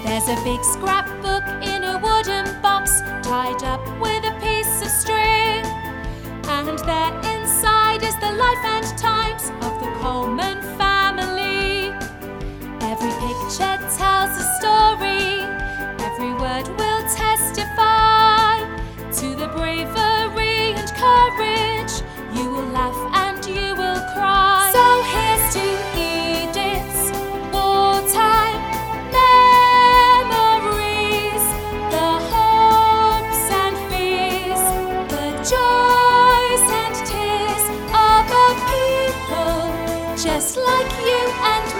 There's a big scrapbook in a wooden box, tied up with a piece of string. And there inside is the life and times of the Coleman family. Every picture tells a story, every word will testify to the bravery and courage. You will laugh and you will cry. So here's to Edith's wartime memories, the hopes and fears, the joys and tears of a people just like you and me.